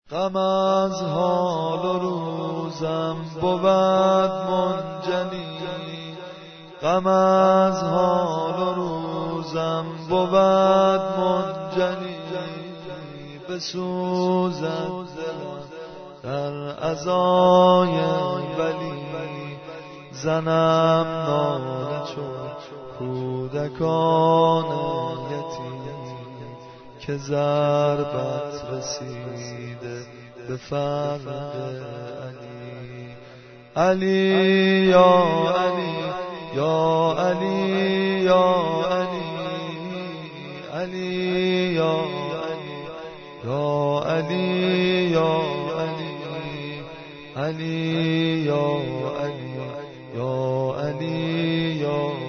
غم از حال و روزم بود منجنی، غم از حال و روزم بود منجنی. بسوزد در عزای ولی، زنم ناله چون کودکان یتیم، که ضربت رسیده به فرق علی. علی یا علی یا علی یا علی، علی یا علی یا علی یا علی، علی یا علی یا علی یا